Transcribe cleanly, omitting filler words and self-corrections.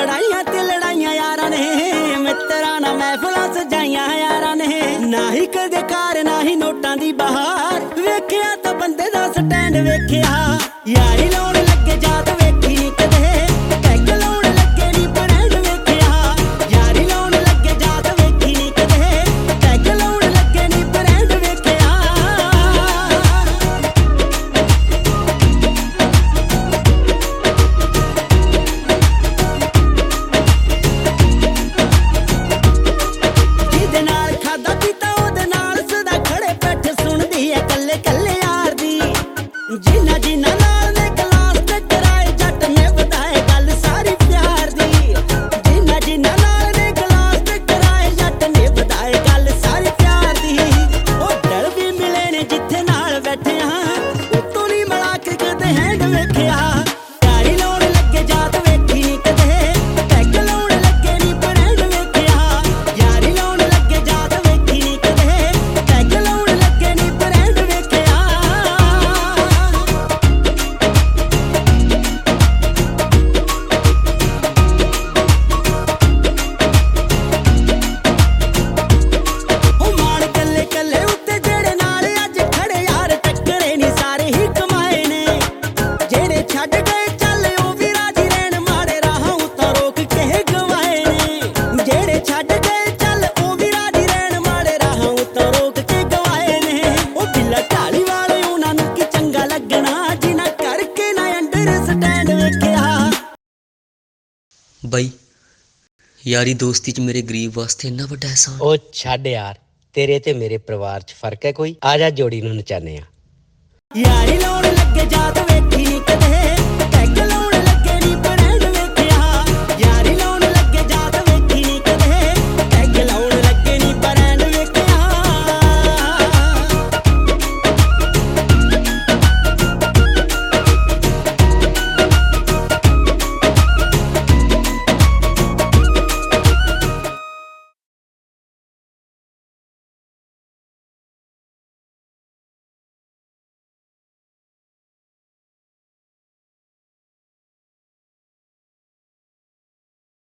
ਲੜਾਈਆਂ ਤੇ ਲੜਾਈਆਂ ਯਾਰਾਂ ਨੇ ਮਿੱਤਰਾਂ ਨਾਲ ਮਹਿਫਲਾਂ ਸਜਾਈਆਂ ਯਾਰਾਂ ਨੇ ਨਾ ਹੀ ਕਦੇ ਕਾਰ ਨਾ ਹੀ ਨੋਟਾਂ ਦੀ ਬਹਾਰ ਵੇਖਿਆ ਤਾਂ ਬੰਦੇ ਦਾ ਸਟੈਂਡ ਵੇਖਿਆ ਯਾਰੀ ਲਾਉਣ ਲੱਗੇ ਜਾਤ ਵੇਖੀ ਨੀ ਕਦੇ ਪੈਗ ਲਾਉਣ ਲੱਗੇ ਨੀ ਬਰੈਂਡ ਵੇਖਿਆ ਯਾਰੀ ਲਾਉਣ ਲੱਗੇ ਜਾਤ ਵੇਖੀ ਨੀ ਕਦੇ ਪੈਗ ਲਾਉਣ ਲੱਗੇ ਨੀ ਬਰੈਂਡ ਵੇਖਿਆ ਜਿਹਦੇ ਨਾਲ ਖਾਦਾ ਪੀਤਾ ਉਹਦੇ ਨਾਲ ਸਦਾ ਖੜੇ ਬੈਠੇ ਸੁਣਦੀ ਐ ਕੱਲੇ ਕੱਲੇ ਯਾਰ ਦੀ ਜਿੰਨਾ ਜਿੰਨਾ ਨਾਲ ਨੇ ਗਲਾਸ ਟਕਰਾਏ ਜੱਟ ਨੇ ਵਧਾਏ ਗੱਲ ਸਾਰੀ ਪਿਆਰ ਦੀ ਜਿੰਨਾ ਜਿੰਨਾ ਨਾਲ ਨੇ ਗਲਾਸ ਟਕਰਾਏ ਜੱਟ ਨੇ ਵਧਾਏ ਗੱਲ ਸਾਰੀ ਪਿਆਰ ਦੀ ਉਹ ਡਰ ਵੀ ਮਿਲੇ ਨੇ ਜਿੱਥੇ ਨਾਲ ਬੈਠੇ ਹਾਂ ਉਤੋਂ ਨਹੀਂ ਮਿਲਾ ਕੇ ਕਦੇ ਹੈਂਡ ਵੇਖਿਆ ਯਾਰੀ ਲਾਉਣ ਲੱਗੇ ਜਾਤ ਵੇਖੀ ਨੀ ਕਦੇ ਪੈਗ ਲਾਉਣ ਲੱਗੇ ਨੀ ਬਰੈਂਡ ਵੇਖਿਆ ਯਾਰੀ ਲਾਉਣ ਲੱਗੇ ਜਾਤ ਵੇਖੀ ਨੀ ਕਦੇ ਪੈਗ ਲਾਉਣ ਲੱਗੇ ਨੀ ਬਰੈਂਡ ਵੇਖਿਆ ਉਹ ਮਾਣ ਕੱਲੇ ਕੱਲੇ ਉੱਤੇ ਜਿਹੜੇ ਨਾਲ ਅੱਜ ਖੜੇ ਯਾਰ ਟੱਕਰੇ ਨੀ ਸਾਰੇ ਹੀ ਕਮਾਏ ਨੇ ਜਿਹੜੇ ਛੱਡ ਗਏ ਚੱਲ ਉਹ ਵੀ ਰਾਜੀ ਰਹਿਣ ਮਾੜੇ ਰਾਹਾਂ ਉੱਤੋਂ ਰੋਕ ਕੇ ਗਵਾਏ ਨੇ ਜਿਹੜੇ ਛੱਡ ਗਏ ਚੱਲ ਉਹ ਵੀ ਰਾਜੀ ਰਹਿਣ ਮਾੜੇ ਰਾਹਾਂ ਉੱਤੋਂ ਰੋਕ ਕੇ ਗਵਾਏ ਨੇ ਉਹ ਬਿੱਲਾ ਢਾਲੀ ਵਾਲੇ ਉਹਨਾਂ ਨੂੰ ਕੀ ਚੰਗਾ ਲੱਗਣਾ ਜਿਨ੍ਹਾਂ ਕਰਕੇ ਨਾ ਅੰਡਰਸਟੈਂਡ ਵੇਖਿਆ ਬਾਈ ਯਾਰੀ ਦੋਸਤੀ 'ਚ ਮੇਰੇ ਗਰੀਬ ਵਾਸਤੇ ਇੰਨਾ ਵੱਡਾ ਅਹਿਸਾਨ। ਉਹ ਛੱਡ ਯਾਰ, ਤੇਰੇ ਤੇ ਮੇਰੇ ਪਰਿਵਾਰ 'ਚ ਫਰਕ ਹੈ ਕੋਈ? ਆ ਜਾ ਜੋੜੀ ਨੂੰ ਨਚਾਨੇ ਆ। ਯਾਰੀ ਲਾਉਣ ਲੱਗੇ ਜਾਤ ਵੇਖਿਆ